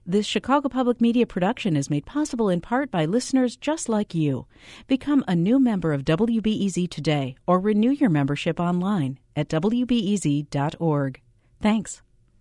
This Chicago Public Media production is made possible in part by listeners just like you. Become a new member of WBEZ today or renew your membership online at wbez.org. Thanks.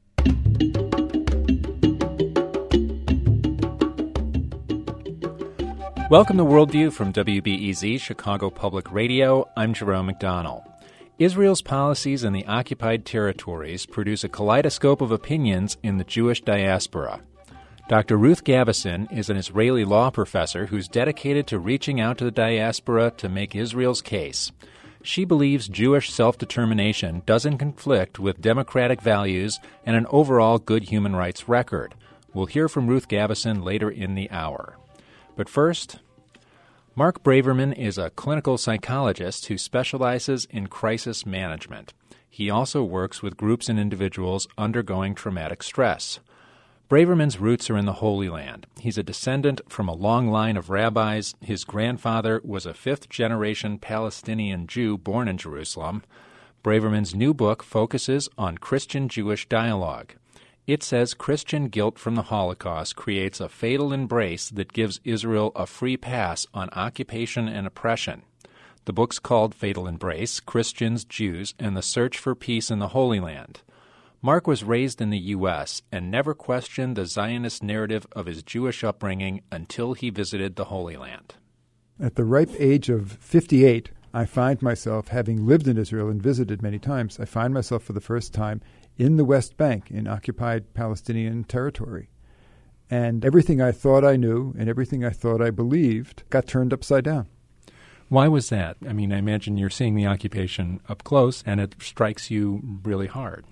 Welcome to Worldview from WBEZ, Chicago Public Radio. I'm Jerome McDonnell. Israel's policies in the occupied territories produce a kaleidoscope of opinions in the Jewish diaspora. Dr. Ruth Gavison is an Israeli law professor who's dedicated to reaching out to the diaspora to make Israel's case. She believes Jewish self-determination doesn't conflict with democratic values and an overall good human rights record. We'll hear from Ruth Gavison later in the hour. But first, Mark Braverman is a clinical psychologist who specializes in crisis management. He also works with groups and individuals undergoing traumatic stress. Braverman's roots are in the Holy Land. He's a descendant from a long line of rabbis. His grandfather was a fifth-generation Palestinian Jew born in Jerusalem. Braverman's new book focuses on Christian-Jewish dialogue. It says Christian guilt from the Holocaust creates a fatal embrace that gives Israel a free pass on occupation and oppression. The book's called Fatal Embrace, Christians, Jews, and the Search for Peace in the Holy Land. Mark was raised in the U.S. and never questioned the Zionist narrative of his Jewish upbringing until he visited the Holy Land. At the ripe age of 58, I find myself, having lived in Israel and visited many times, I find myself for the first time in the West Bank, in occupied Palestinian territory. And everything I thought I knew and everything I thought I believed got turned upside down. Why was that? I mean, I imagine you're seeing the occupation up close, and it strikes you really hard.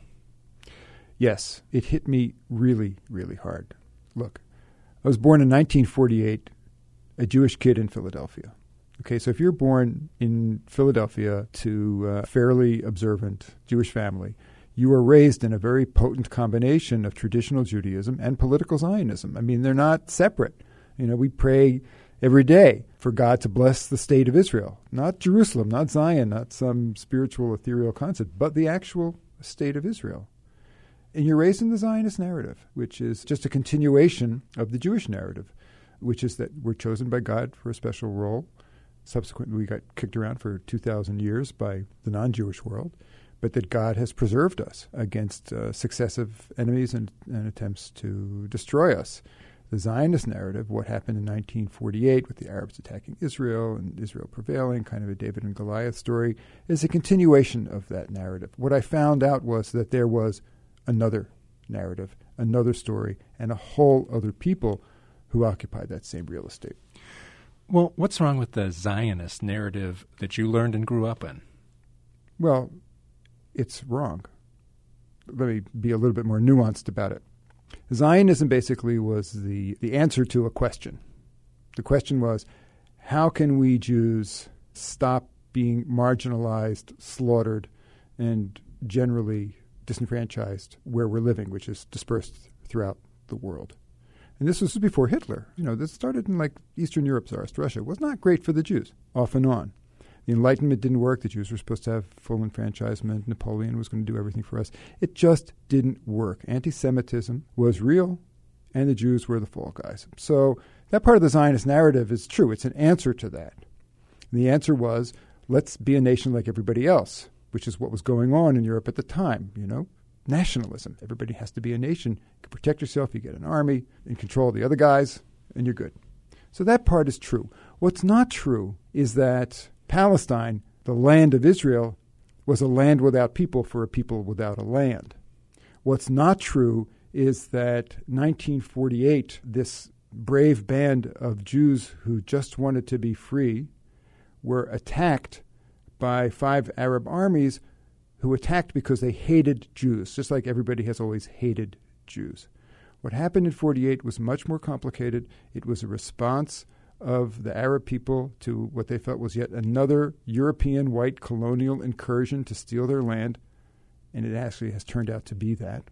Yes, it hit me really, really hard. Look, I was born in 1948, a Jewish kid in Philadelphia. Okay, so if you're born in Philadelphia to a fairly observant Jewish family, you are raised in a very potent combination of traditional Judaism and political Zionism. I mean, they're not separate. You know, we pray every day for God to bless the state of Israel, not Jerusalem, not Zion, not some spiritual ethereal concept, but the actual state of Israel. And you're raised in the Zionist narrative, which is just a continuation of the Jewish narrative, which is that we're chosen by God for a special role. Subsequently, we got kicked around for 2,000 years by the non-Jewish world, but that God has preserved us against successive enemies and attempts to destroy us. The Zionist narrative, what happened in 1948 with the Arabs attacking Israel and Israel prevailing, kind of a David and Goliath story, is a continuation of that narrative. What I found out was that there was another narrative, another story, and a whole other people who occupied that same real estate. Well, what's wrong with the Zionist narrative that you learned and grew up in? Well, it's wrong. Let me be a little bit more nuanced about it. Zionism basically was the answer to a question. The question was, how can we Jews stop being marginalized, slaughtered, and generally disenfranchised where we're living, which is dispersed throughout the world? And this was before Hitler. You know, this started in like Eastern Europe, Tsarist Russia. It was not great for the Jews, off and on. The Enlightenment didn't work. The Jews were supposed to have full enfranchisement. Napoleon was going to do everything for us. It just didn't work. Anti-Semitism was real, and the Jews were the fall guys. So that part of the Zionist narrative is true. It's an answer to that. And the answer was, let's be a nation like everybody else, which is what was going on in Europe at the time, you know. Nationalism. Everybody has to be a nation. You can protect yourself. You get an army and control the other guys, and you're good. So that part is true. What's not true is that Palestine, the land of Israel, was a land without people for a people without a land. What's not true is that 1948, this brave band of Jews who just wanted to be free were attacked by 5 Arab armies who attacked because they hated Jews, just like everybody has always hated Jews. What happened in 48 was much more complicated. It was a response of the Arab people to what they felt was yet another European white colonial incursion to steal their land, and it actually has turned out to be that.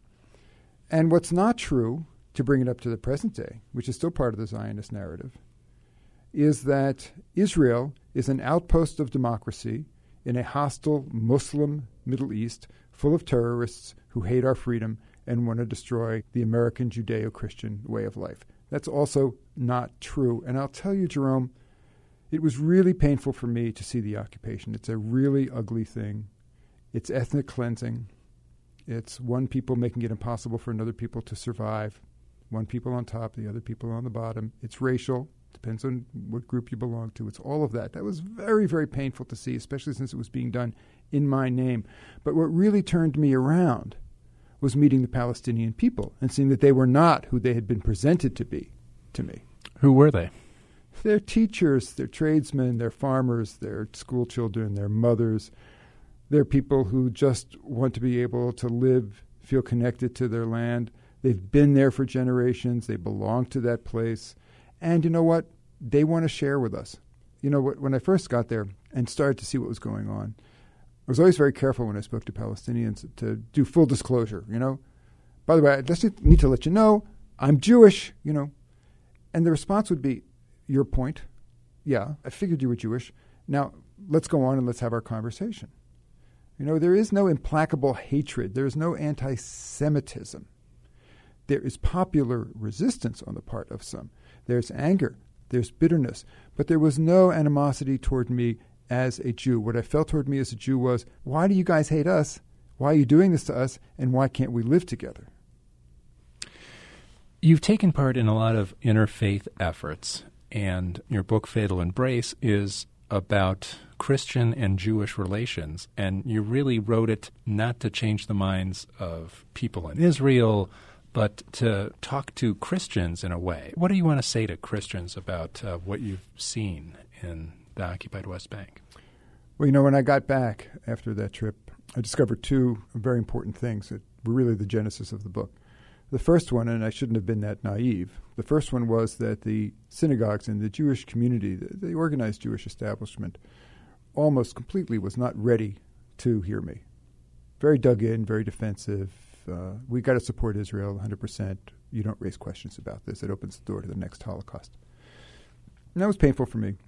And what's not true, to bring it up to the present day, which is still part of the Zionist narrative, is that Israel is an outpost of democracy in a hostile Muslim Middle East full of terrorists who hate our freedom and want to destroy the American Judeo-Christian way of life. That's also not true. And I'll tell you, Jerome, it was really painful for me to see the occupation. It's a really ugly thing. It's ethnic cleansing. It's one people making it impossible for another people to survive. One people on top, the other people on the bottom. It's racial. Depends on what group you belong to. It's all of that. That was very, very painful to see, especially since it was being done in my name. But what really turned me around was meeting the Palestinian people and seeing that they were not who they had been presented to be to me. Who were they? They're teachers, they're tradesmen, they're farmers, they're school children, they're mothers. They're people who just want to be able to live, feel connected to their land. They've been there for generations. They belong to that place. And you know what? They want to share with us. You know, when I first got there and started to see what was going on, I was always very careful when I spoke to Palestinians to do full disclosure, you know. By the way, I just need to let you know, I'm Jewish, you know. And the response would be, your point? Yeah, I figured you were Jewish. Now, let's go on and let's have our conversation. You know, there is no implacable hatred. There is no anti-Semitism. There is popular resistance on the part of some. There's anger. There's bitterness. But there was no animosity toward me as a Jew. What I felt toward me as a Jew was, why do you guys hate us? Why are you doing this to us? And why can't we live together? You've taken part in a lot of interfaith efforts, and your book, Fatal Embrace, is about Christian and Jewish relations, and you really wrote it not to change the minds of people in Israel, but to talk to Christians in a way. What do you want to say to Christians about what you've seen in the occupied West Bank? Well, you know, when I got back after that trip, I discovered two very important things that were really the genesis of the book. The first one, and I shouldn't have been that naive, the first one was that the synagogues in the Jewish community, the organized Jewish establishment, almost completely was not ready to hear me. Very dug in, very defensive. We got to support Israel 100%. You don't raise questions about this. It opens the door to the next Holocaust. And that was painful for me.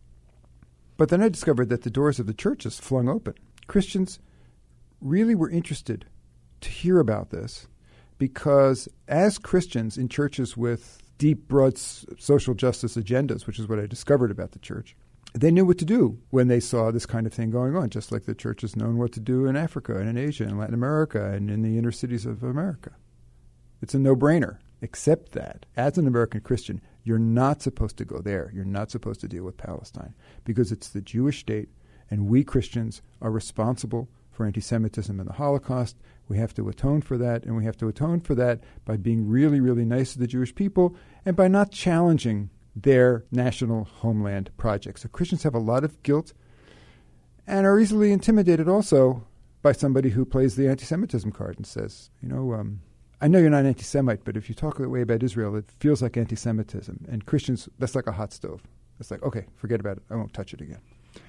But then I discovered that the doors of the churches flung open. Christians really were interested to hear about this, because as Christians in churches with deep, broad social justice agendas, which is what I discovered about the church, they knew what to do when they saw this kind of thing going on, just like the church has known what to do in Africa and in Asia and Latin America and in the inner cities of America. It's a no-brainer, except that as an American Christian, you're not supposed to go there. You're not supposed to deal with Palestine, because it's the Jewish state, and we Christians are responsible for anti-Semitism and the Holocaust. We have to atone for that, and we have to atone for that by being really, really nice to the Jewish people and by not challenging their national homeland projects. So Christians have a lot of guilt and are easily intimidated also by somebody who plays the anti-Semitism card and says, you know, I know you're not anti-Semite, but if you talk that way about Israel, it feels like anti-Semitism. And Christians, that's like a hot stove. It's like, okay, forget about it. I won't touch it again.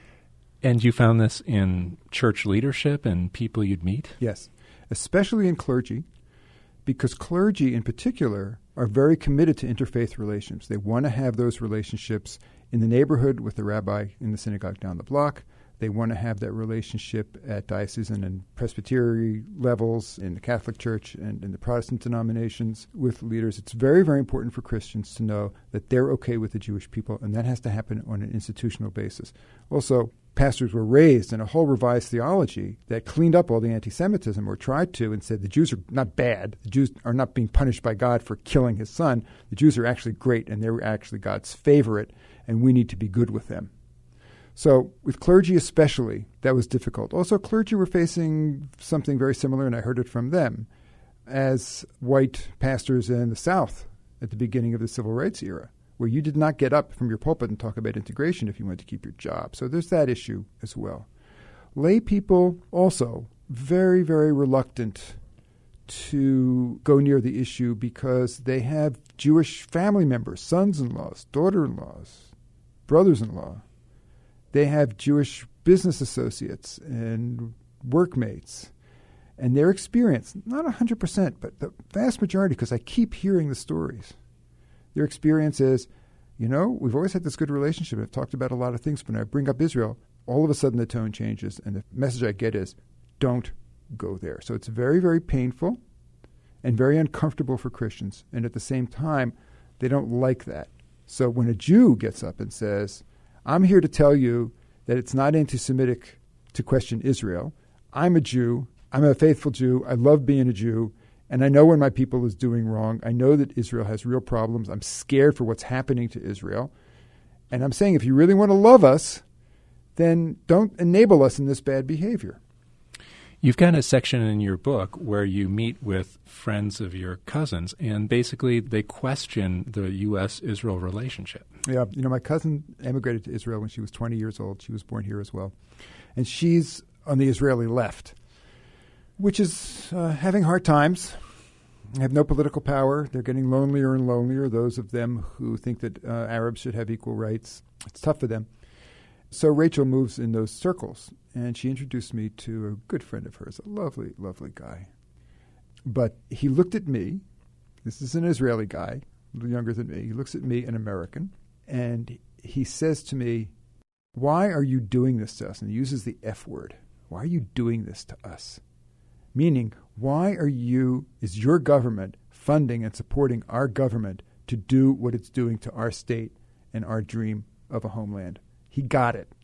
And you found this in church leadership and people you'd meet? Yes, especially in clergy, because clergy in particular are very committed to interfaith relations. They want to have those relationships in the neighborhood with the rabbi in the synagogue down the block. They want to have that relationship at diocesan and presbytery levels in the Catholic Church and in the Protestant denominations with leaders. It's very, very important for Christians to know that they're okay with the Jewish people, and that has to happen on an institutional basis. Also, pastors were raised in a whole revised theology that cleaned up all the anti-Semitism, or tried to, and said the Jews are not bad. The Jews are not being punished by God for killing his son. The Jews are actually great, and they're actually God's favorite, and we need to be good with them. So with clergy especially, that was difficult. Also, clergy were facing something very similar, and I heard it from them, as white pastors in the South at the beginning of the Civil Rights era, where you did not get up from your pulpit and talk about integration if you wanted to keep your job. So there's that issue as well. Lay people also very, very reluctant to go near the issue because they have Jewish family members, sons-in-laws, daughter-in-laws, brothers-in-law. They have Jewish business associates and workmates. And their experience, not 100%, but the vast majority, because I keep hearing the stories, their experience is, you know, we've always had this good relationship. I've talked about a lot of things, but when I bring up Israel, all of a sudden the tone changes, and the message I get is, don't go there. So it's very, very painful. and very uncomfortable for Christians. And at the same time, they don't like that. So when a Jew gets up and says, I'm here to tell you that it's not anti-Semitic to question Israel. I'm a Jew. I'm a faithful Jew. I love being a Jew. And I know when my people is doing wrong. I know that Israel has real problems. I'm scared for what's happening to Israel. And I'm saying if you really want to love us, then don't enable us in this bad behavior. You've got a section in your book where you meet with friends of your cousins, and basically they question the U.S.-Israel relationship. Yeah, my cousin emigrated to Israel when she was 20 years old. She was born here as well. And she's on the Israeli left, which is having hard times. They have no political power. They're getting lonelier and lonelier, those of them who think that Arabs should have equal rights. It's tough for them. So Rachel moves in those circles, and she introduced me to a good friend of hers, a lovely, lovely guy. But he looked at me. This is an Israeli guy, a little younger than me. He looks at me, an American, and he says to me, why are you doing this to us? And he uses the F word. Why are you doing this to us? Meaning, is your government funding and supporting our government to do what it's doing to our state and our dream of a homeland? He got it.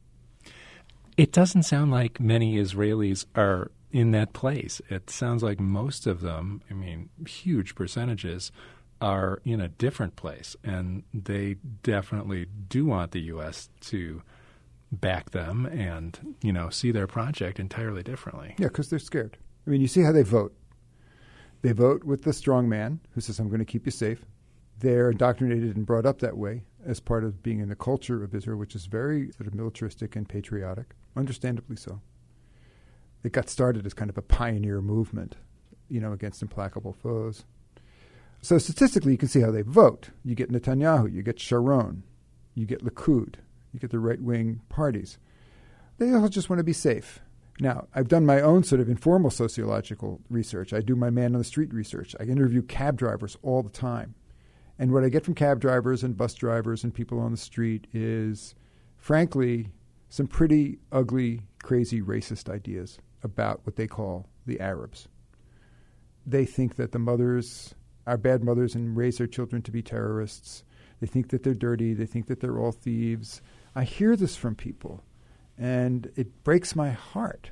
It doesn't sound like many Israelis are in that place. It sounds like most of them, huge percentages, are in a different place. And they definitely do want the U.S. to back them and, see their project entirely differently. Yeah, because they're scared. You see how they vote. They vote with the strong man who says, I'm going to keep you safe. They're indoctrinated and brought up that way as part of being in the culture of Israel, which is very sort of militaristic and patriotic, understandably so. It got started as kind of a pioneer movement, against implacable foes. So statistically, you can see how they vote. You get Netanyahu, you get Sharon, you get Likud, you get the right-wing parties. They all just want to be safe. Now, I've done my own sort of informal sociological research. I do my man-on-the-street research. I interview cab drivers all the time. And what I get from cab drivers and bus drivers and people on the street is, frankly, some pretty ugly, crazy, racist ideas about what they call the Arabs. They think that the mothers are bad mothers and raise their children to be terrorists. They think that they're dirty. They think that they're all thieves. I hear this from people, and it breaks my heart.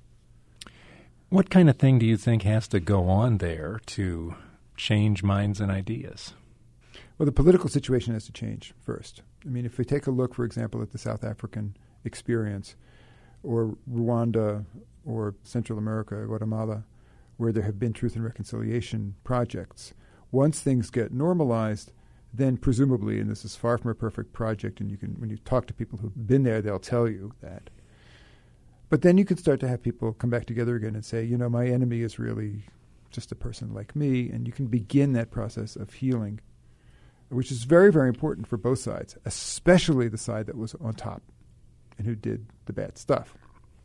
What kind of thing do you think has to go on there to change minds and ideas? Well, the political situation has to change first. If we take a look, for example, at the South African experience, or Rwanda, or Central America, Guatemala, where there have been truth and reconciliation projects, once things get normalized, then presumably, and this is far from a perfect project, and when you talk to people who've been there, they'll tell you that. But then you can start to have people come back together again and say, my enemy is really just a person like me, and you can begin that process of healing, which is very, very important for both sides, especially the side that was on top and who did the bad stuff.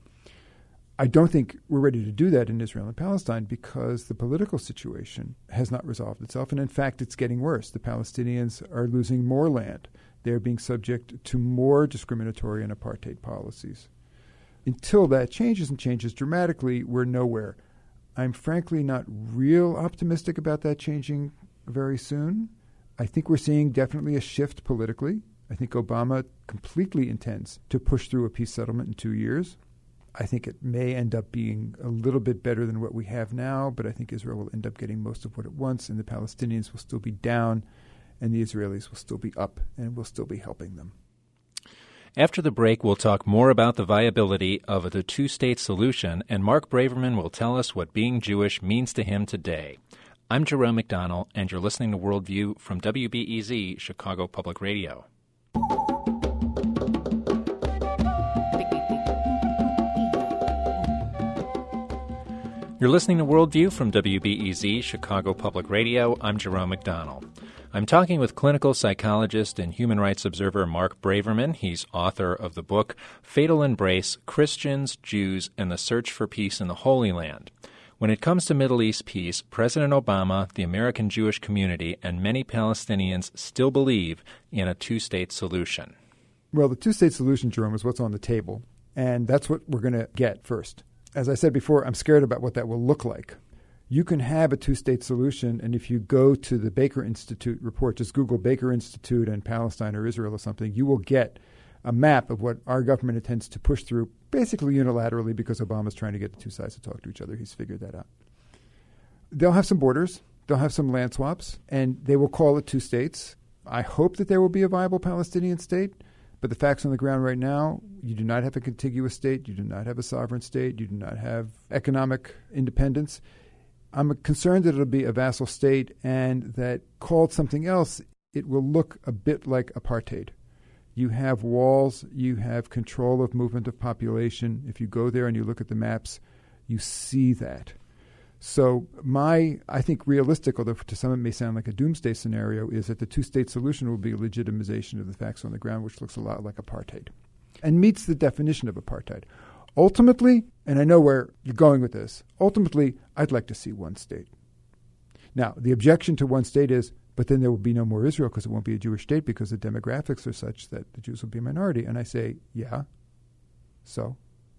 I don't think we're ready to do that in Israel and Palestine because the political situation has not resolved itself, and in fact, it's getting worse. The Palestinians are losing more land. They're being subject to more discriminatory and apartheid policies. Until that changes and changes dramatically, we're nowhere. I'm frankly not real optimistic about that changing very soon. I think we're seeing definitely a shift politically. I think Obama completely intends to push through a peace settlement in 2 years. I think it may end up being a little bit better than what we have now, but I think Israel will end up getting most of what it wants, and the Palestinians will still be down, and the Israelis will still be up, and we'll still be helping them. After the break, we'll talk more about the viability of the two-state solution, and Mark Braverman will tell us what being Jewish means to him today. I'm Jerome McDonnell, and you're listening to Worldview from WBEZ, Chicago Public Radio. You're listening to Worldview from WBEZ, Chicago Public Radio. I'm Jerome McDonnell. I'm talking with clinical psychologist and human rights observer Mark Braverman. He's author of the book Fatal Embrace, Christians, Jews, and the Search for Peace in the Holy Land. When it comes to Middle East peace, President Obama, the American Jewish community, and many Palestinians still believe in a two-state solution. Well, the two-state solution, Jerome, is what's on the table, and that's what we're going to get first. As I said before, I'm scared about what that will look like. You can have a two-state solution, and if you go to the Baker Institute report, just Google Baker Institute and Palestine or Israel or something, you will get a map of what our government intends to push through, basically unilaterally, because Obama's trying to get the two sides to talk to each other. He's figured that out. They'll have some borders. They'll have some land swaps, and they will call it two states. I hope that there will be a viable Palestinian state, but the facts on the ground right now, you do not have a contiguous state. You do not have a sovereign state. You do not have economic independence. I'm concerned that it'll be a vassal state and that called something else, it will look a bit like apartheid. You have walls, you have control of movement of population. If you go there and you look at the maps, you see that. So I think realistic, although to some it may sound like a doomsday scenario, is that the two-state solution will be a legitimization of the facts on the ground, which looks a lot like apartheid and meets the definition of apartheid. Ultimately, and I know where you're going with this, ultimately, I'd like to see one state. Now, the objection to one state is, but then there will be no more Israel because it won't be a Jewish state because the demographics are such that the Jews will be a minority. And I say, yeah, so?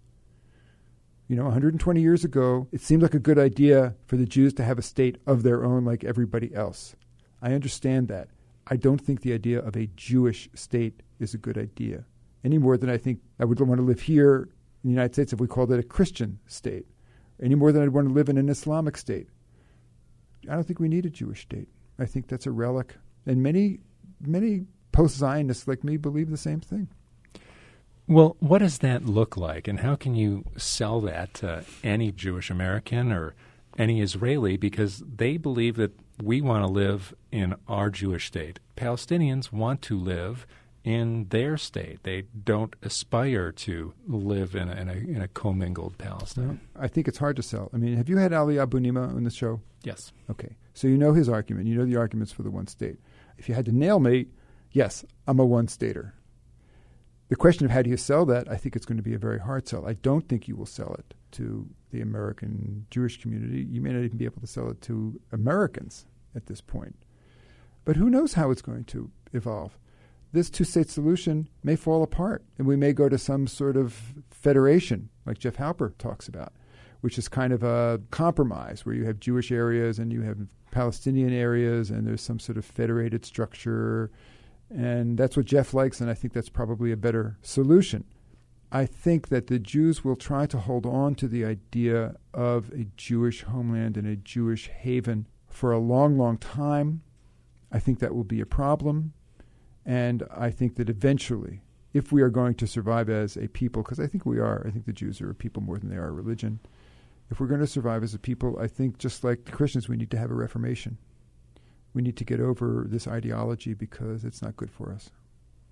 120 years ago, it seemed like a good idea for the Jews to have a state of their own like everybody else. I understand that. I don't think the idea of a Jewish state is a good idea, any more than I think I would want to live here in the United States if we called it a Christian state, any more than I'd want to live in an Islamic state. I don't think we need a Jewish state. I think that's a relic. And many post-Zionists like me believe the same thing. Well, what does that look like, and how can you sell that to any Jewish American or any Israeli? Because they believe that we want to live in our Jewish state. Palestinians want to live in their state. They don't aspire to live in a commingled Palestine. I think it's hard to sell. I mean, have you had Ali Abu Nima on the show? Yes. Okay. So you know his argument. You know the arguments for the one state. If you had to nail me, yes, I'm a one-stater. The question of how do you sell that, I think it's going to be a very hard sell. I don't think you will sell it to the American Jewish community. You may not even be able to sell it to Americans at this point. But who knows how it's going to evolve. This two-state solution may fall apart, and we may go to some sort of federation, like Jeff Halper talks about, which is kind of a compromise where you have Jewish areas and you have Palestinian areas, and there's some sort of federated structure. And that's what Jeff likes, and I think that's probably a better solution. I think that the Jews will try to hold on to the idea of a Jewish homeland and a Jewish haven for a long, long time. I think that will be a problem. And I think that eventually, if we are going to survive as a people, because I think we are, I think the Jews are a people more than they are a religion. If we're going to survive as a people, I think just like the Christians, we need to have a reformation. We need to get over this ideology because it's not good for us.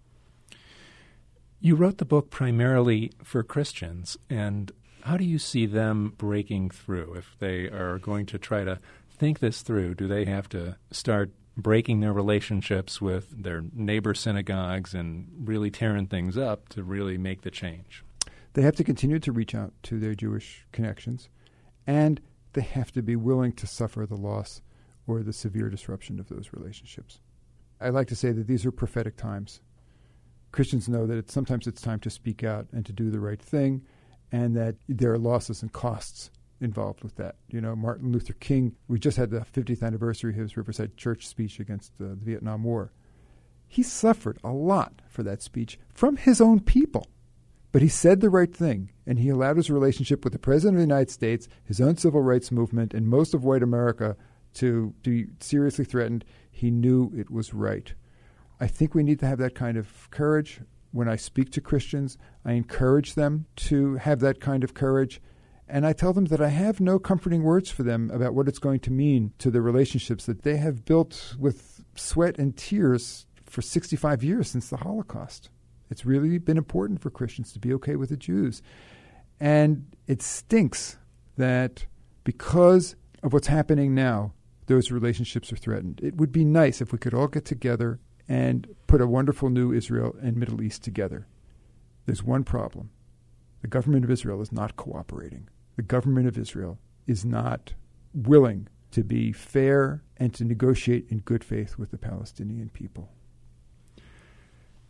You wrote the book primarily for Christians, and how do you see them breaking through? If they are going to try to think this through, do they have to start breaking their relationships with their neighbor synagogues and really tearing things up to really make the change? They have to continue to reach out to their Jewish connections, and they have to be willing to suffer the loss or the severe disruption of those relationships. I like to say that these are prophetic times. Christians know that sometimes it's time to speak out and to do the right thing, and that there are losses and costs involved with that. Martin Luther King, we just had the 50th anniversary of his Riverside Church speech against the Vietnam War. He suffered a lot for that speech from his own people. But he said the right thing, and he allowed his relationship with the President of the United States, his own civil rights movement, and most of white America to be seriously threatened. He knew it was right. I think we need to have that kind of courage. When I speak to Christians, I encourage them to have that kind of courage, and I tell them that I have no comforting words for them about what it's going to mean to the relationships that they have built with sweat and tears for 65 years since the Holocaust. It's really been important for Christians to be okay with the Jews. And it stinks that because of what's happening now, those relationships are threatened. It would be nice if we could all get together and put a wonderful new Israel and Middle East together. There's one problem. The government of Israel is not cooperating. The government of Israel is not willing to be fair and to negotiate in good faith with the Palestinian people.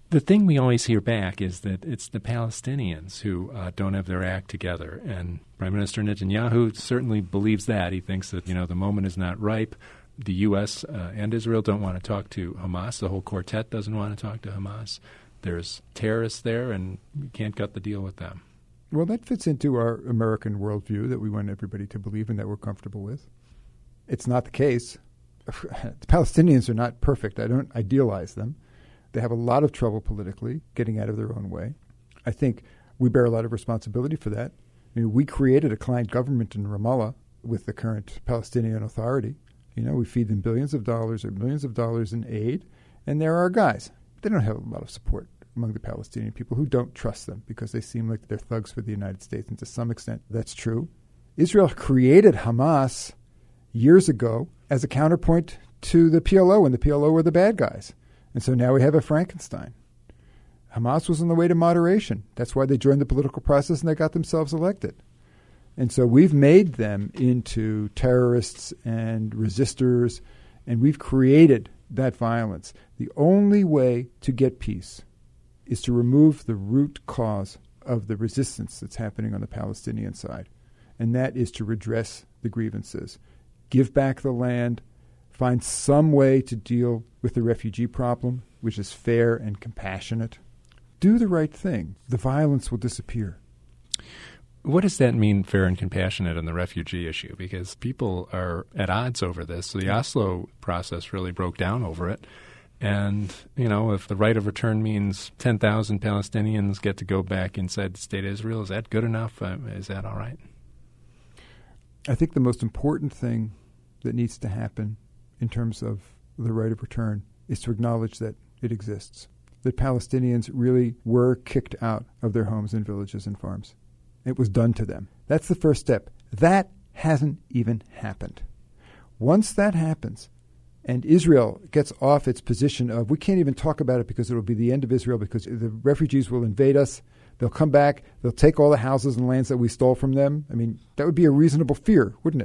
The thing we always hear back is that it's the Palestinians who don't have their act together. And Prime Minister Netanyahu certainly believes that. He thinks that, the moment is not ripe. The U.S. And Israel don't want to talk to Hamas. The whole quartet doesn't want to talk to Hamas. There's terrorists there, and you can't cut the deal with them. Well, that fits into our American worldview that we want everybody to believe and that we're comfortable with. It's not the case. The Palestinians are not perfect. I don't idealize them. They have a lot of trouble politically getting out of their own way. I think we bear a lot of responsibility for that. We created a client government in Ramallah with the current Palestinian Authority. We feed them billions of dollars or millions of dollars in aid, and they're our guys. They don't have a lot of support among the Palestinian people who don't trust them because they seem like they're thugs for the United States, and to some extent that's true. Israel created Hamas years ago as a counterpoint to the PLO, and the PLO were the bad guys. And so now we have a Frankenstein. Hamas was on the way to moderation. That's why they joined the political process and they got themselves elected. And so we've made them into terrorists and resistors, and we've created that violence. The only way to get peace is to remove the root cause of the resistance that's happening on the Palestinian side, and that is to redress the grievances, give back the land, find some way to deal with the refugee problem, which is fair and compassionate. Do the right thing. The violence will disappear. What does that mean, fair and compassionate, on the refugee issue? Because people are at odds over this. So the Oslo process really broke down over it. And, if the right of return means 10,000 Palestinians get to go back inside the state of Israel, is that good enough? Is that all right? I think the most important thing that needs to happen in terms of the right of return is to acknowledge that it exists, that Palestinians really were kicked out of their homes and villages and farms. It was done to them. That's the first step. That hasn't even happened. Once that happens, and Israel gets off its position of, we can't even talk about it because it will be the end of Israel because the refugees will invade us, they'll come back, they'll take all the houses and lands that we stole from them. That would be a reasonable fear, wouldn't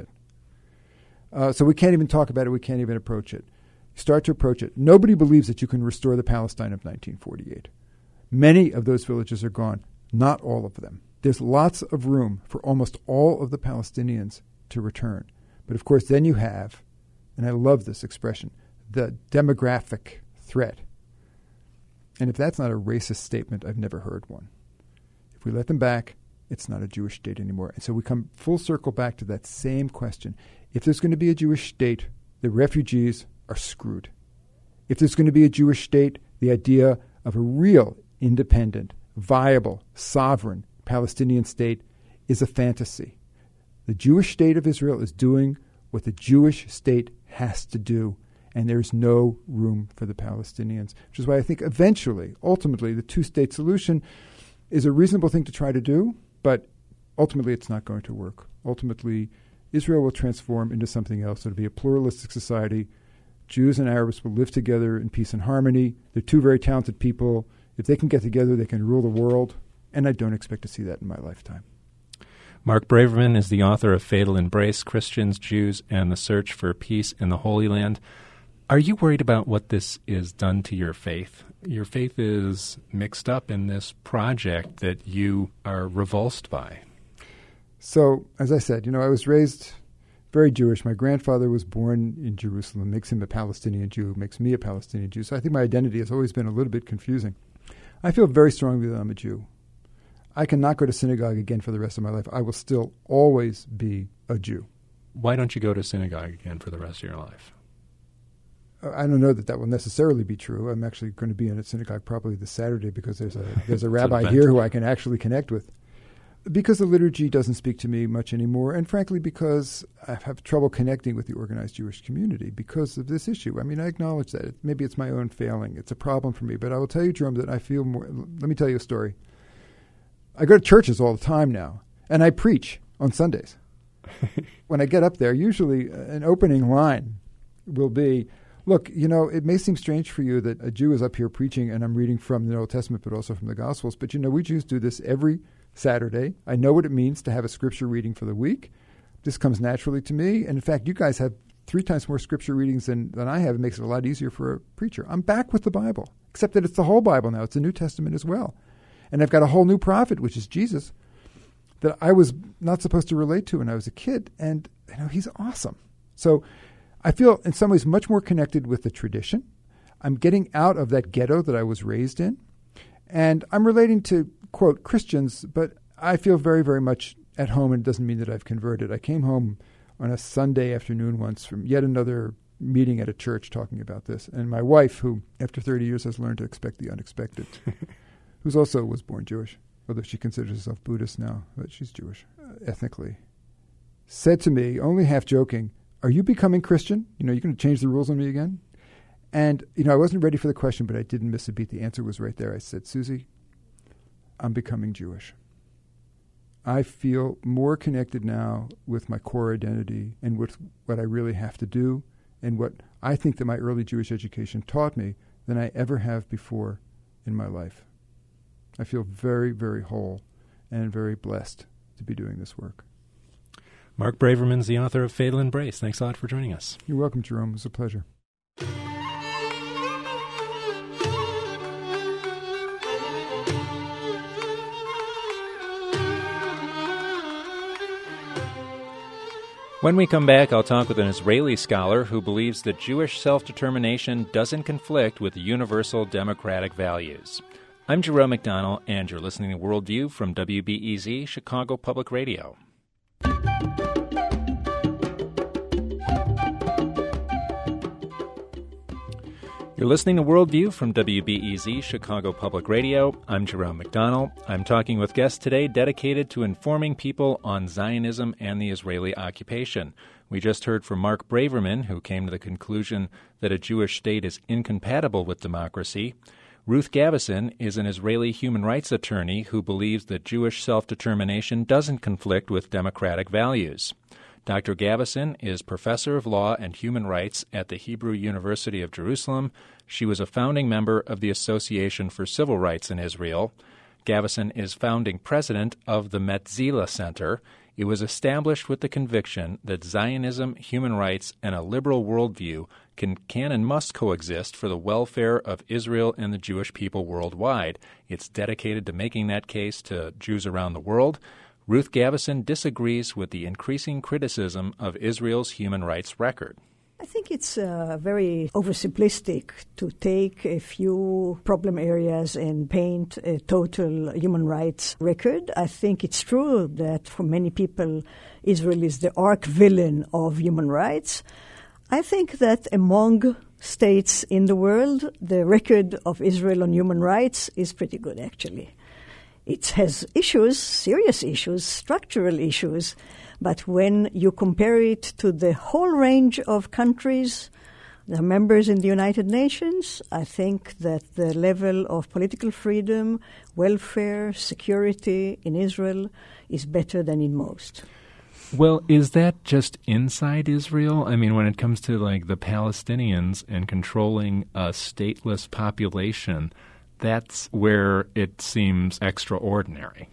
it? So we can't even talk about it, we can't even approach it. Start to approach it. Nobody believes that you can restore the Palestine of 1948. Many of those villages are gone, not all of them. There's lots of room for almost all of the Palestinians to return. But of course, then you have, and I love this expression, the demographic threat. And if that's not a racist statement, I've never heard one. If we let them back, it's not a Jewish state anymore. And so we come full circle back to that same question. If there's going to be a Jewish state, the refugees are screwed. If there's going to be a Jewish state, the idea of a real, independent, viable, sovereign Palestinian state is a fantasy. The Jewish state of Israel is doing what the Jewish state has to do, and there's no room for the Palestinians, which is why I think eventually, ultimately, the two-state solution is a reasonable thing to try to do, but ultimately it's not going to work. Ultimately, Israel will transform into something else. It'll be a pluralistic society. Jews and Arabs will live together in peace and harmony. They're two very talented people. If they can get together, they can rule the world. And I don't expect to see that in my lifetime. Mark Braverman is the author of Fatal Embrace, Christians, Jews, and the Search for Peace in the Holy Land. Are you worried about what this is done to your faith? Your faith is mixed up in this project that you are revulsed by. So, as I said, I was raised very Jewish. My grandfather was born in Jerusalem, makes him a Palestinian Jew, makes me a Palestinian Jew. So I think my identity has always been a little bit confusing. I feel very strongly that I'm a Jew. I cannot go to synagogue again for the rest of my life. I will still always be a Jew. Why don't you go to synagogue again for the rest of your life? I don't know that will necessarily be true. I'm actually going to be in a synagogue probably this Saturday because there's a rabbi here who I can actually connect with. Because the liturgy doesn't speak to me much anymore, and frankly because I have trouble connecting with the organized Jewish community because of this issue. I acknowledge that. Maybe it's my own failing. It's a problem for me. But I will tell you, Jerome, that I feel more... Let me tell you a story. I go to churches all the time now, and I preach on Sundays. When I get up there, usually an opening line will be, look, it may seem strange for you that a Jew is up here preaching, and I'm reading from the Old Testament, but also from the Gospels, but we Jews do this every Saturday. I know what it means to have a scripture reading for the week. This comes naturally to me, and in fact, you guys have 3 times more scripture readings than I have. It makes it a lot easier for a preacher. I'm back with the Bible, except that it's the whole Bible now. It's the New Testament as well. And I've got a whole new prophet, which is Jesus, that I was not supposed to relate to when I was a kid. And he's awesome. So I feel in some ways much more connected with the tradition. I'm getting out of that ghetto that I was raised in. And I'm relating to, quote, Christians, but I feel very, very much at home, and it doesn't mean that I've converted. I came home on a Sunday afternoon once from yet another meeting at a church talking about this. And my wife, who after 30 years has learned to expect the unexpected, who also was born Jewish, although she considers herself Buddhist now, but she's Jewish ethnically, said to me, only half joking, "Are you becoming Christian? You're going to change the rules on me again?" And, I wasn't ready for the question, but I didn't miss a beat. The answer was right there. I said, "Susie, I'm becoming Jewish. I feel more connected now with my core identity and with what I really have to do and what I think that my early Jewish education taught me than I ever have before in my life. I feel very, very whole and very blessed to be doing this work." Mark Braverman's the author of Fatal Embrace. Thanks a lot for joining us. You're welcome, Jerome. It was a pleasure. When we come back, I'll talk with an Israeli scholar who believes that Jewish self-determination doesn't conflict with universal democratic values. I'm Jerome McDonnell, and you're listening to Worldview from WBEZ, Chicago Public Radio. You're listening to Worldview from WBEZ, Chicago Public Radio. I'm Jerome McDonnell. I'm talking with guests today dedicated to informing people on Zionism and the Israeli occupation. We just heard from Mark Braverman, who came to the conclusion that a Jewish state is incompatible with democracy. Ruth Gavison is an Israeli human rights attorney who believes that Jewish self-determination doesn't conflict with democratic values. Dr. Gavison is professor of law and human rights at the Hebrew University of Jerusalem. She was a founding member of the Association for Civil Rights in Israel. Gavison is founding president of the Metzila Center. It was established with the conviction that Zionism, human rights, and a liberal worldview can and must coexist for the welfare of Israel and the Jewish people worldwide. It's dedicated to making that case to Jews around the world. Ruth Gavison disagrees with the increasing criticism of Israel's human rights record. I think it's very oversimplistic to take a few problem areas and paint a total human rights record. I think it's true that for many people, Israel is the arch villain of human rights. I think that among states in the world, the record of Israel on human rights is pretty good, actually. It has issues, serious issues, structural issues, but when you compare it to the whole range of countries, the members in the United Nations, I think that the level of political freedom, welfare, security in Israel is better than in most. Well, is that just inside Israel? I mean, when it comes to like the Palestinians and controlling a stateless population, that's where it seems extraordinary.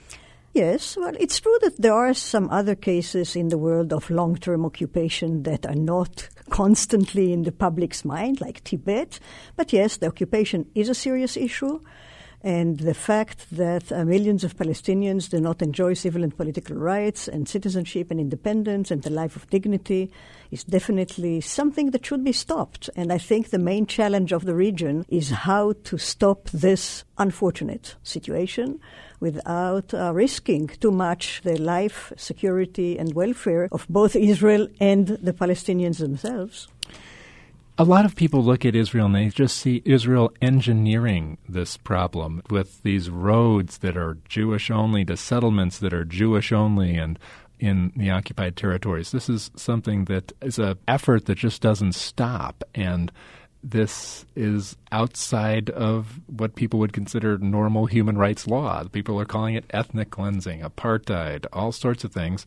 Yes, well, it's true that there are some other cases in the world of long-term occupation that are not constantly in the public's mind, like Tibet. But yes, the occupation is a serious issue. And the fact that millions of Palestinians do not enjoy civil and political rights and citizenship and independence and the life of dignity is definitely something that should be stopped. And I think the main challenge of the region is how to stop this unfortunate situation without risking too much the life, security, and welfare of both Israel and the Palestinians themselves. A lot of people look at Israel and they just see Israel engineering this problem with these roads that are Jewish only, the settlements that are Jewish only, and in the occupied territories. This is something that is an effort that just doesn't stop, and this is outside of what people would consider normal human rights law. People are calling it ethnic cleansing, apartheid, all sorts of things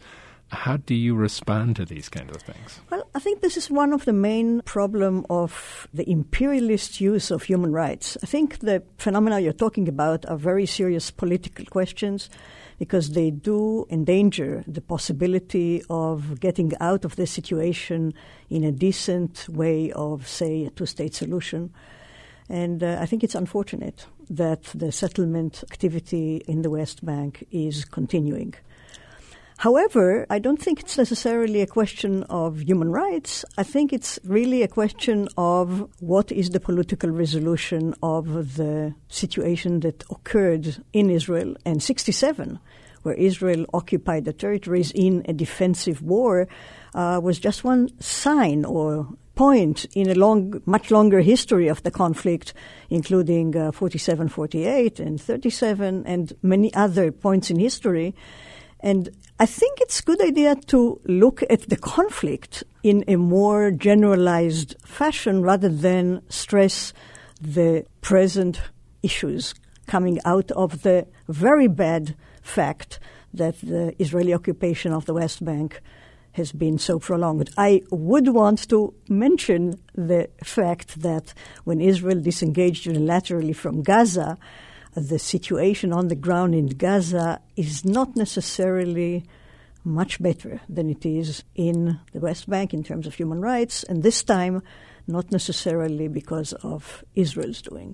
How do you respond to these kinds of things? Well, I think this is one of the main problem of the imperialist use of human rights. I think the phenomena you're talking about are very serious political questions because they do endanger the possibility of getting out of this situation in a decent way of, say, a two-state solution. And I think it's unfortunate that the settlement activity in the West Bank is continuing. However, I don't think it's necessarily a question of human rights. I think it's really a question of what is the political resolution of the situation that occurred in Israel in 1967, where Israel occupied the territories in a defensive war, was just one sign or point in a much longer history of the conflict, including 47, 48, and 37, and many other points in history. And I think it's a good idea to look at the conflict in a more generalized fashion rather than stress the present issues coming out of the very bad fact that the Israeli occupation of the West Bank has been so prolonged. I would want to mention the fact that when Israel disengaged unilaterally from Gaza, the situation on the ground in Gaza is not necessarily much better than it is in the West Bank in terms of human rights, and this time not necessarily because of Israel's doing.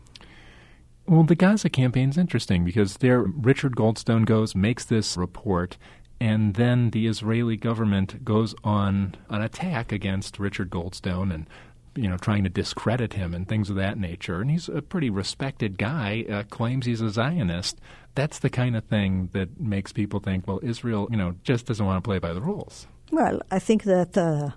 Well, the Gaza campaign is interesting because there Richard Goldstone makes this report, and then the Israeli government goes on an attack against Richard Goldstone and trying to discredit him and things of that nature. And he's a pretty respected guy, claims he's a Zionist. That's the kind of thing that makes people think, well, Israel, just doesn't want to play by the rules. Well, I think that the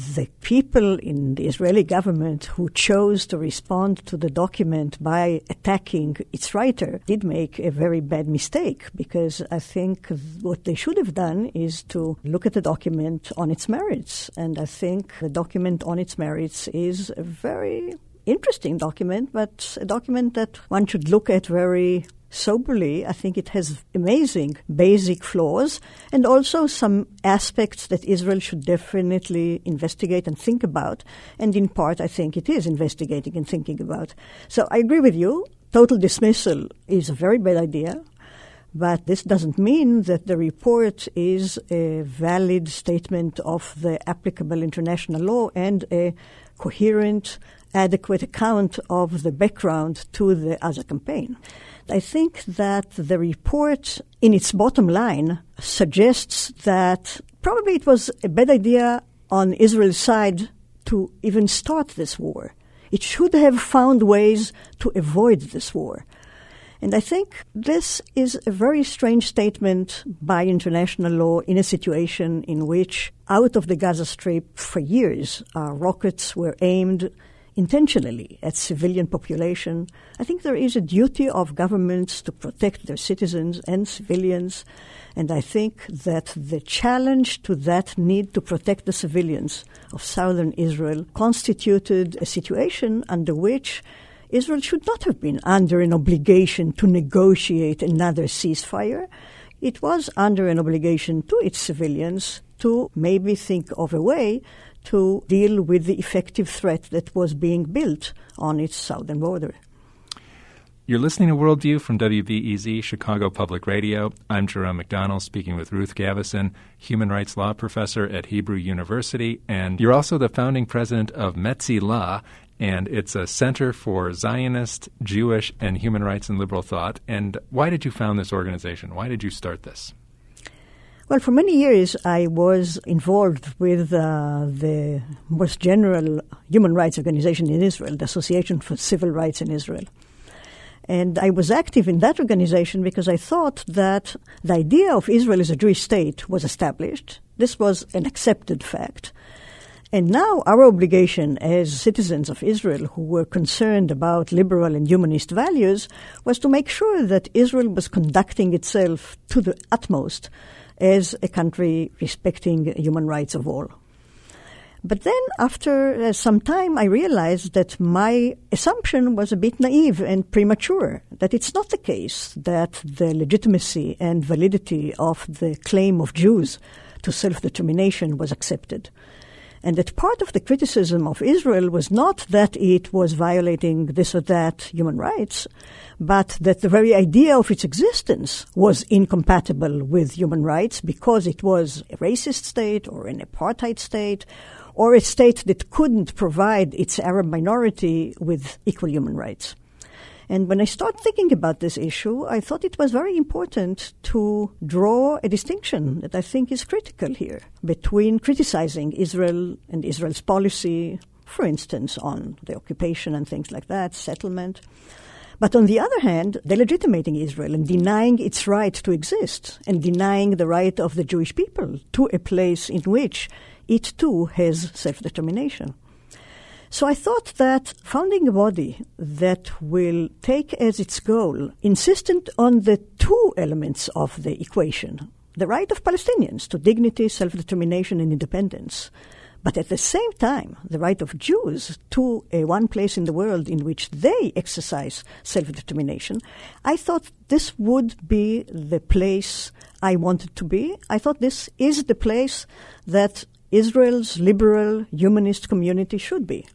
people in the Israeli government who chose to respond to the document by attacking its writer did make a very bad mistake, because I think what they should have done is to look at the document on its merits. And I think the document on its merits is a very interesting document, but a document that one should look at very soberly. I think it has amazing basic flaws and also some aspects that Israel should definitely investigate and think about. And in part, I think it is investigating and thinking about. So I agree with you. Total dismissal is a very bad idea. But this doesn't mean that the report is a valid statement of the applicable international law and a coherent, adequate account of the background to the Gaza campaign. I think that the report, in its bottom line, suggests that probably it was a bad idea on Israel's side to even start this war. It should have found ways to avoid this war. And I think this is a very strange statement by international law in a situation in which out of the Gaza Strip for years rockets were aimed intentionally at civilian population. I think there is a duty of governments to protect their citizens and civilians, and I think that the challenge to that need to protect the civilians of southern Israel constituted a situation under which Israel should not have been under an obligation to negotiate another ceasefire. It was under an obligation to its civilians to maybe think of a way to deal with the effective threat that was being built on its southern border. You're listening to Worldview from WBEZ, Chicago Public Radio. I'm Jerome McDonnell, speaking with Ruth Gavison, human rights law professor at Hebrew University, and you're also the founding president of Metzilah, and it's a center for Zionist, Jewish, and human rights and liberal thought. And why did you found this organization? Why did you start this? Well, for many years, I was involved with the most general human rights organization in Israel, the Association for Civil Rights in Israel. And I was active in that organization because I thought that the idea of Israel as a Jewish state was established. This was an accepted fact. And now our obligation as citizens of Israel who were concerned about liberal and humanist values was to make sure that Israel was conducting itself to the utmost as a country respecting human rights of all. But then after some time, I realized that my assumption was a bit naive and premature, that it's not the case that the legitimacy and validity of the claim of Jews to self-determination was accepted. And that part of the criticism of Israel was not that it was violating this or that human rights, but that the very idea of its existence was incompatible with human rights because it was a racist state or an apartheid state or a state that couldn't provide its Arab minority with equal human rights. And when I started thinking about this issue, I thought it was very important to draw a distinction that I think is critical here between criticizing Israel and Israel's policy, for instance, on the occupation and things like that, settlement. But on the other hand, delegitimating Israel and denying its right to exist and denying the right of the Jewish people to a place in which it too has self-determination. So I thought that founding a body that will take as its goal, insistent on the two elements of the equation, the right of Palestinians to dignity, self-determination, and independence, but at the same time, the right of Jews to one place in the world in which they exercise self-determination, I thought this would be the place I wanted to be. I thought this is the place that Israel's liberal humanist community should be.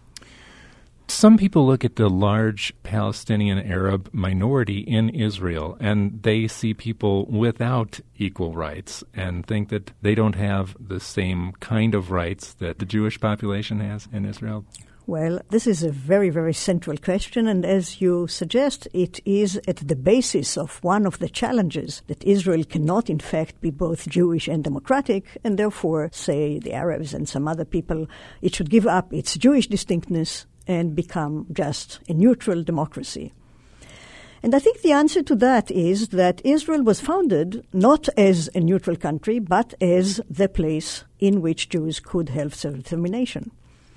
Some people look at the large Palestinian Arab minority in Israel and they see people without equal rights and think that they don't have the same kind of rights that the Jewish population has in Israel. Well, this is a very, very central question, and as you suggest, it is at the basis of one of the challenges that Israel cannot, in fact, be both Jewish and democratic, and therefore, say, the Arabs and some other people, it should give up its Jewish distinctness and become just a neutral democracy. And I think the answer to that is that Israel was founded not as a neutral country, but as the place in which Jews could have self-determination,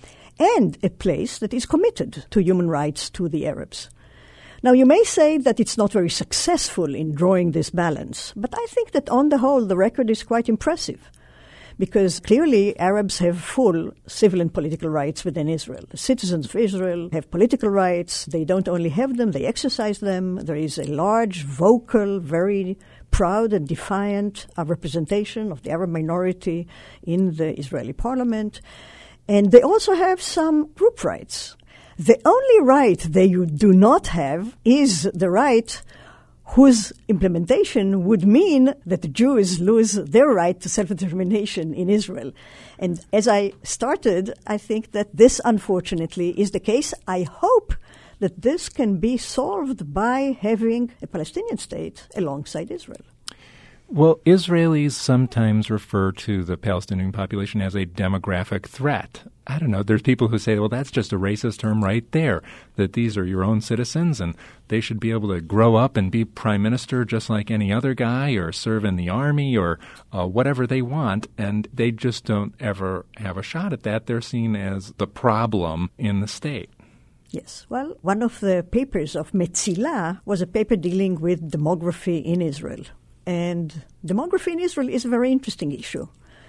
and a place that is committed to human rights to the Arabs. Now, you may say that it's not very successful in drawing this balance, but I think that on the whole, the record is quite impressive. Because clearly Arabs have full civil and political rights within Israel. The citizens of Israel have political rights. They don't only have them, they exercise them. There is a large, vocal, very proud and defiant representation of the Arab minority in the Israeli parliament. And they also have some group rights. The only right they do not have is the right whose implementation would mean that the Jews lose their right to self-determination in Israel. And as I started, I think that this, unfortunately, is the case. I hope that this can be solved by having a Palestinian state alongside Israel. Well, Israelis sometimes refer to the Palestinian population as a demographic threat. I don't know. There's people who say, well, that's just a racist term right there, that these are your own citizens and they should be able to grow up and be prime minister just like any other guy or serve in the army or whatever they want, and they just don't ever have a shot at that. They're seen as the problem in the state. Yes. Well, one of the papers of Metzilah was a paper dealing with demography in Israel. And demography in Israel is a very interesting issue.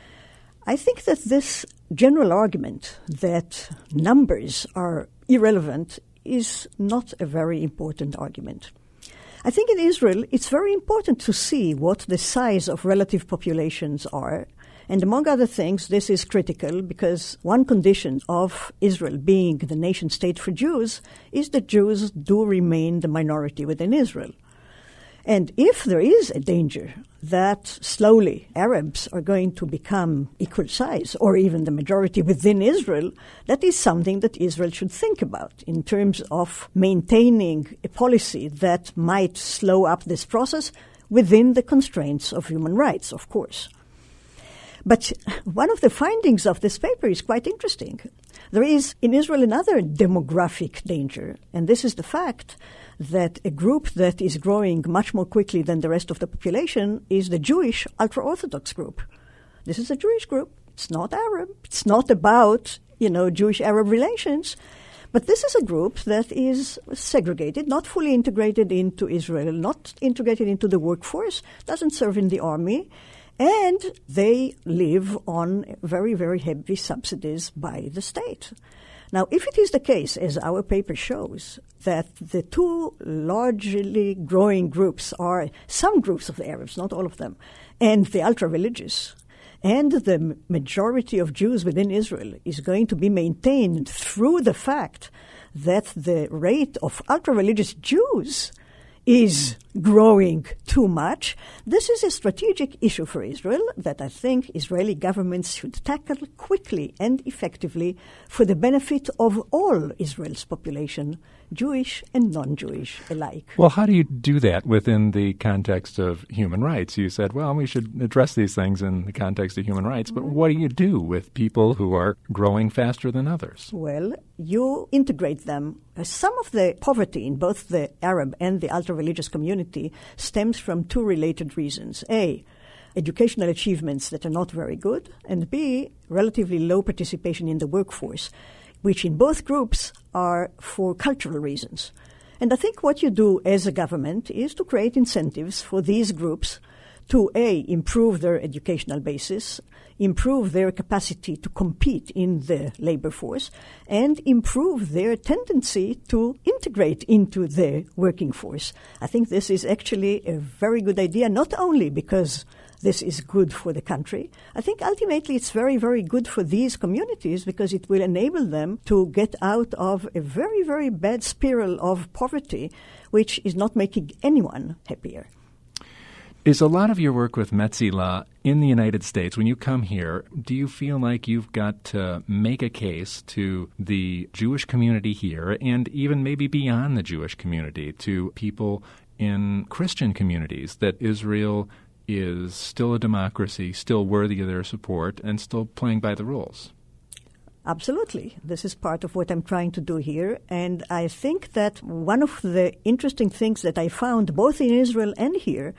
I think that this general argument that numbers are irrelevant is not a very important argument. I think in Israel it's very important to see what the size of relative populations are. And among other things, this is critical because one condition of Israel being the nation state for Jews is that Jews do remain the minority within Israel. And if there is a danger that slowly Arabs are going to become equal size or even the majority within Israel, that is something that Israel should think about in terms of maintaining a policy that might slow up this process within the constraints of human rights, of course. But one of the findings of this paper is quite interesting. There is in Israel another demographic danger, and this is the fact that a group that is growing much more quickly than the rest of the population is the Jewish ultra-Orthodox group. This is a Jewish group. It's not Arab. It's not about, Jewish-Arab relations. But this is a group that is segregated, not fully integrated into Israel, not integrated into the workforce, doesn't serve in the army, and they live on very, very heavy subsidies by the state. Now, if it is the case, as our paper shows, that the two largely growing groups are some groups of the Arabs, not all of them, and the ultra-religious, and the majority of Jews within Israel is going to be maintained through the fact that the rate of ultra-religious Jews is growing too much, this is a strategic issue for Israel that I think Israeli governments should tackle quickly and effectively for the benefit of all Israel's population, Jewish and non-Jewish alike. Well, how do you do that within the context of human rights? You said, well, we should address these things in the context of human rights, but what do you do with people who are growing faster than others? Well, you integrate them. Some of the poverty in both the Arab and the ultra-religious community stems from two related reasons. A, educational achievements that are not very good, and B, relatively low participation in the workforce, which in both groups are for cultural reasons. And I think what you do as a government is to create incentives for these groups to, A, improve their educational basis, improve their capacity to compete in the labor force, and improve their tendency to integrate into the working force. I think this is actually a very good idea, not only because this is good for the country. I think ultimately it's very, very good for these communities because it will enable them to get out of a very, very bad spiral of poverty, which is not making anyone happier. Is a lot of your work with Metzilah in the United States, when you come here, do you feel like you've got to make a case to the Jewish community here and even maybe beyond the Jewish community, to people in Christian communities, that Israel is still a democracy, still worthy of their support, and still playing by the rules? Absolutely. This is part of what I'm trying to do here. And I think that one of the interesting things that I found both in Israel and here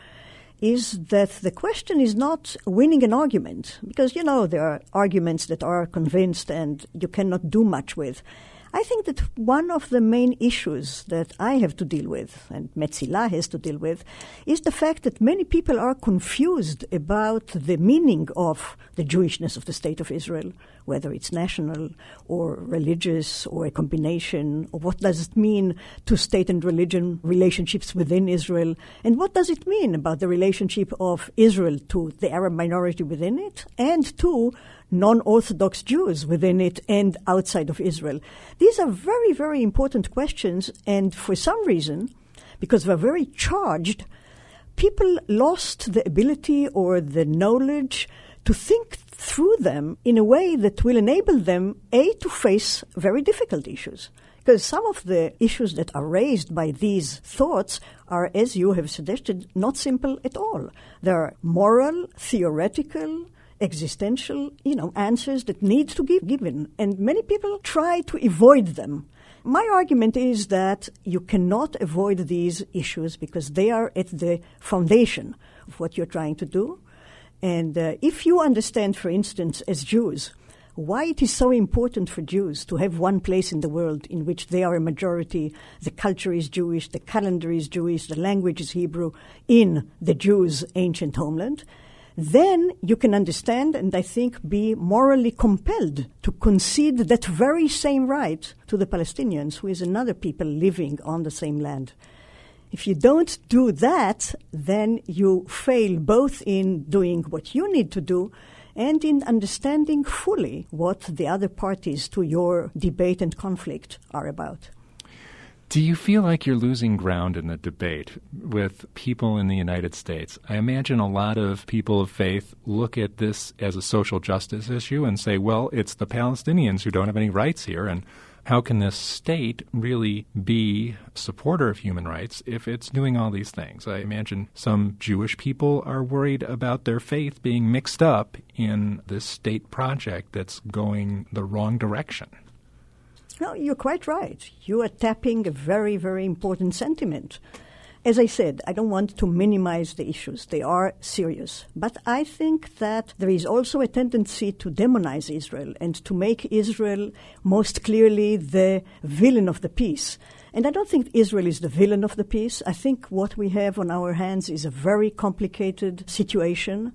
is that the question is not winning an argument, because, you know, there are arguments that are convinced and you cannot do much with. I think that one of the main issues that I have to deal with, and Metzilah has to deal with, is the fact that many people are confused about the meaning of the Jewishness of the State of Israel, whether it's national or religious or a combination, or what does it mean to state and religion relationships within Israel, and what does it mean about the relationship of Israel to the Arab minority within it and to non-Orthodox Jews within it and outside of Israel. These are very, very important questions, and for some reason, because they're very charged, people lost the ability or the knowledge to think through them in a way that will enable them, A, to face very difficult issues. Because some of the issues that are raised by these thoughts are, as you have suggested, not simple at all. There are moral, theoretical, existential, answers that need to be given, and many people try to avoid them. My argument is that you cannot avoid these issues because they are at the foundation of what you're trying to do. And if you understand, for instance, as Jews, why it is so important for Jews to have one place in the world in which they are a majority, the culture is Jewish, the calendar is Jewish, the language is Hebrew, in the Jews' ancient homeland, then you can understand and I think be morally compelled to concede that very same right to the Palestinians, who is another people living on the same land. If you don't do that, then you fail both in doing what you need to do and in understanding fully what the other parties to your debate and conflict are about. Do you feel like you're losing ground in the debate with people in the United States? I imagine a lot of people of faith look at this as a social justice issue and say, well, it's the Palestinians who don't have any rights here, and how can this state really be a supporter of human rights if it's doing all these things? I imagine some Jewish people are worried about their faith being mixed up in this state project that's going the wrong direction. No, you're quite right. You are tapping a very, very important sentiment. As I said, I don't want to minimize the issues. They are serious. But I think that there is also a tendency to demonize Israel and to make Israel most clearly the villain of the peace. And I don't think Israel is the villain of the peace. I think what we have on our hands is a very complicated situation.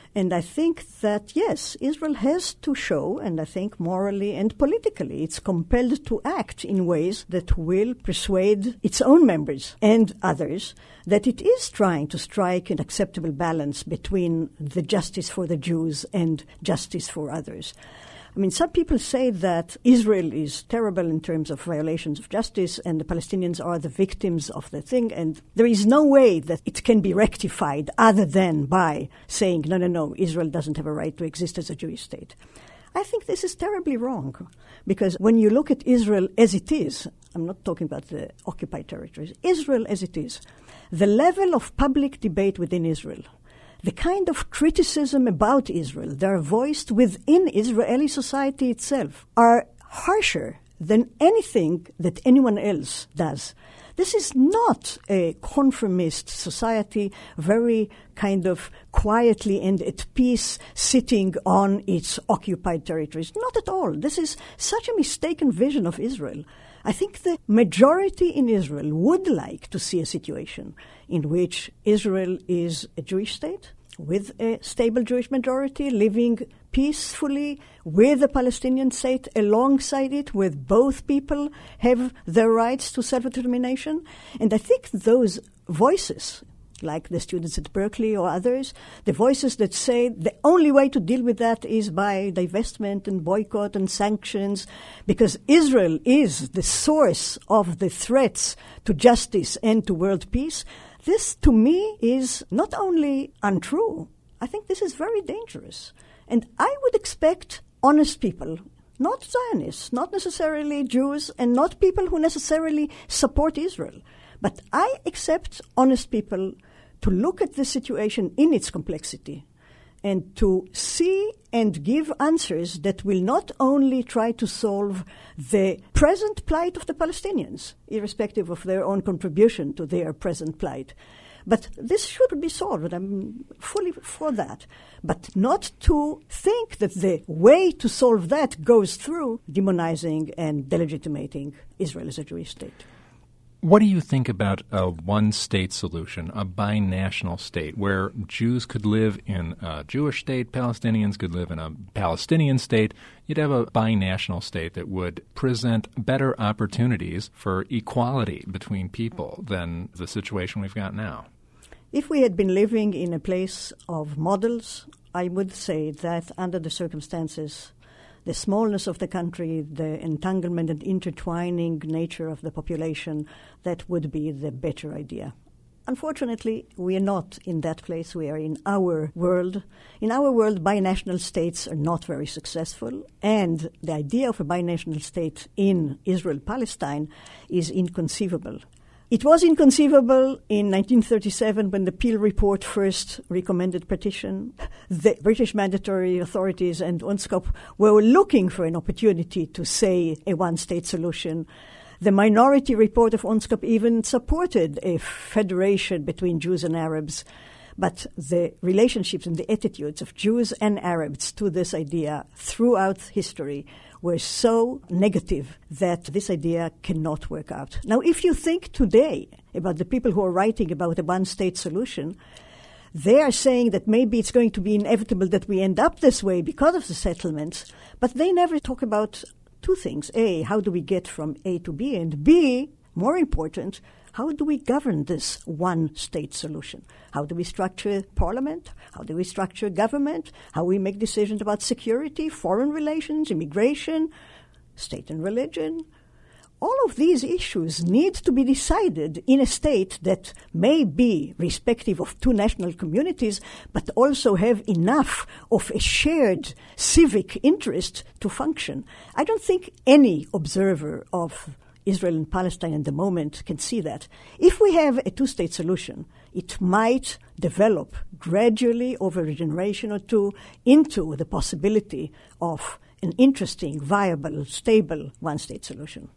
And I think that, yes, Israel has to show, and I think morally and politically, it's compelled to act in ways that will persuade its own members and others that it is trying to strike an acceptable balance between the justice for the Jews and justice for others. I mean, some people say that Israel is terrible in terms of violations of justice and the Palestinians are the victims of the thing, and there is no way that it can be rectified other than by saying, no, Israel doesn't have a right to exist as a Jewish state. I think this is terribly wrong, because when you look at Israel as it is, I'm not talking about the occupied territories, Israel as it is, the level of public debate within Israel, the kind of criticism about Israel that are voiced within Israeli society itself are harsher than anything that anyone else does. This is not a conformist society, very kind of quietly and at peace sitting on its occupied territories. Not at all. This is such a mistaken vision of Israel. I think the majority in Israel would like to see a situation in which Israel is a Jewish state with a stable Jewish majority living peacefully with a Palestinian state alongside it, where both people have their rights to self-determination. And I think those voices, like the students at Berkeley or others, the voices that say the only way to deal with that is by divestment and boycott and sanctions, because Israel is the source of the threats to justice and to world peace, this to me is not only untrue, I think this is very dangerous. And I would expect honest people, not Zionists, not necessarily Jews, and not people who necessarily support Israel, but I accept honest people to look at the situation in its complexity and to see and give answers that will not only try to solve the present plight of the Palestinians, irrespective of their own contribution to their present plight. But this should be solved, and I'm fully for that. But not to think that the way to solve that goes through demonizing and delegitimating Israel as a Jewish state. What do you think about a one-state solution, a binational state, where Jews could live in a Jewish state, Palestinians could live in a Palestinian state? You'd have a binational state that would present better opportunities for equality between people than the situation we've got now. If we had been living in a place of models, I would say that under the circumstances, the smallness of the country, the entanglement and intertwining nature of the population, that would be the better idea. Unfortunately, we are not in that place. We are in our world. In our world, binational states are not very successful, and the idea of a binational state in Israel-Palestine is inconceivable. It was inconceivable in 1937 when the Peel Report first recommended partition. The British mandatory authorities and UNSCOP were looking for an opportunity to say a one-state solution. The minority report of UNSCOP even supported a federation between Jews and Arabs. But the relationships and the attitudes of Jews and Arabs to this idea throughout history were so negative that this idea cannot work out. Now, if you think today about the people who are writing about a one-state solution, they are saying that maybe it's going to be inevitable that we end up this way because of the settlements, but they never talk about two things. A, how do we get from A to B? And B, more important, how do we govern this one-state solution? How do we structure parliament? How do we structure government? How we make decisions about security, foreign relations, immigration, state and religion? All of these issues need to be decided in a state that may be respective of two national communities, but also have enough of a shared civic interest to function. I don't think any observer of Israel and Palestine at the moment can see that. If we have a two-state solution, it might develop gradually over a generation or two into the possibility of an interesting, viable, stable one-state solution.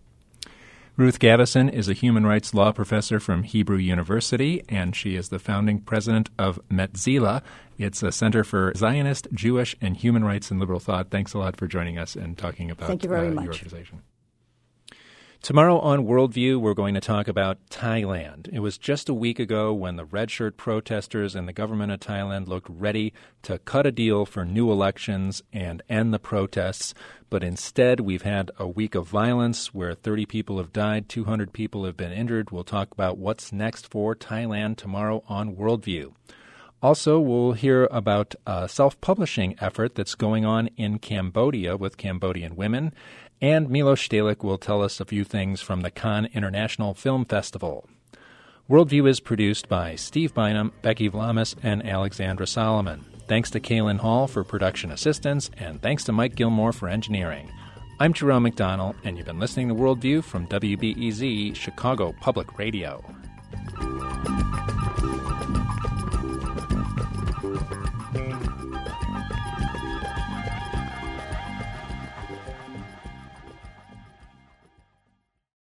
Ruth Gavison is a human rights law professor from Hebrew University, and she is the founding president of Metzila. It's a center for Zionist, Jewish, and human rights and liberal thought. Thanks a lot for joining us and talking about Thank you very much. your organization. Tomorrow on Worldview, we're going to talk about Thailand. It was just a week ago when the red shirt protesters and the government of Thailand looked ready to cut a deal for new elections and end the protests. But instead, we've had a week of violence where 30 people have died, 200 people have been injured. We'll talk about what's next for Thailand tomorrow on Worldview. Also, we'll hear about a self-publishing effort that's going on in Cambodia with Cambodian women. And Milos Stehlik will tell us a few things from the Cannes International Film Festival. Worldview is produced by Steve Bynum, Becky Vlamis, and Alexandra Solomon. Thanks to Kaylin Hall for production assistance, and thanks to Mike Gilmore for engineering. I'm Jerome McDonnell, and you've been listening to Worldview from WBEZ, Chicago Public Radio.